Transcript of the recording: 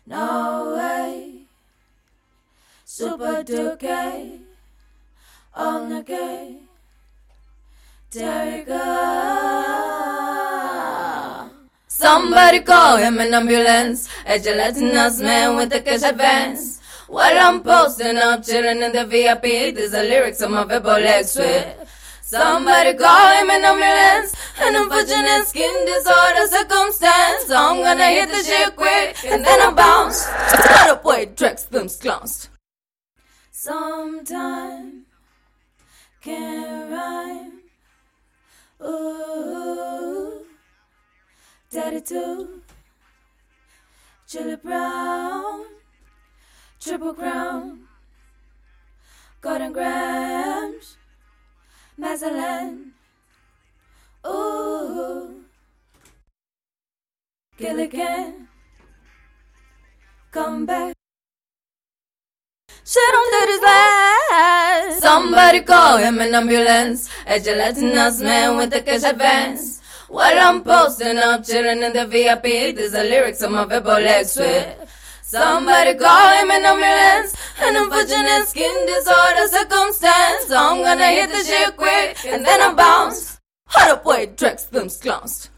No way, Super Duque, on the gay, Terrica. Somebody call him an ambulance, a gelatinous man with a cash advance. While I'm posting up, chilling in the VIP, these are lyrics on my verbal legs with. Somebody call him an ambulance, an unfortunate skin disorder circumstance. So I'm gonna hit the shit quick, and then I bounce. Shut up, wait, Drex, films clowns. Sometime can't rhyme. Ooh, Daddy too. Chili Brown, Triple Crown, Golden Grams, Mazzalan, ooh, Gilligan, come back. Shit on Daddy's last. Somebody call him an ambulance, a gelatinous man with a cash advance. While I'm posting up, chilling in the VIP, these are lyrics on my verbal legs with. Somebody call him an ambulance, an unfortunate skin disorder circumstance. So I'm gonna hit the shit quick, and then I bounce. Hold up, wait, Drex, films clowns.